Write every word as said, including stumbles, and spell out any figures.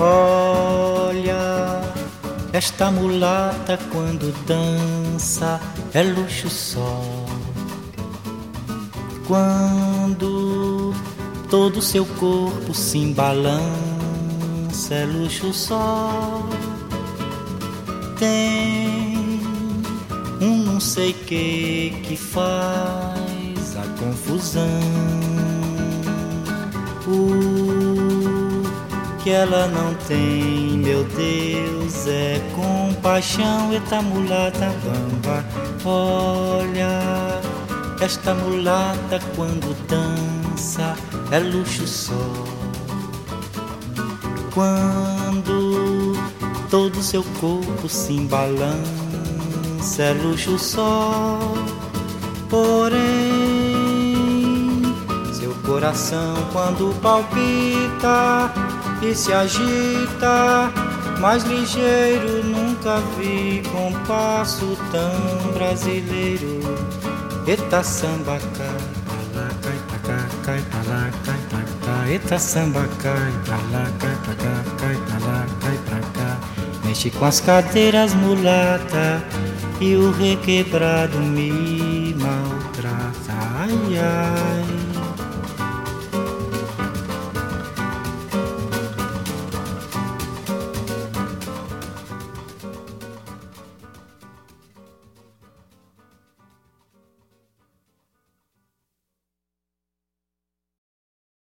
Olha, esta mulata quando dança é luxo só. Quando todo seu corpo se embalança é luxo só. Tem um não sei que que faz a confusão. O que ela não tem, meu Deus, é compaixão. Eita mulata bamba, olha, esta mulata quando dança é luxo só. Quando todo seu corpo se embalança é luxo só. Porém, seu coração quando palpita e se agita, mais ligeiro nunca vi compasso tão brasileiro. Eita samba cai pra lá, cai pra cá, cai pra lá, cai pra cá. Eita samba cai pra lá, cai pra cá, cai pra lá, cai pra cá. Mexe com as cadeiras mulata e o requebrado me maltrata. Ai, ai.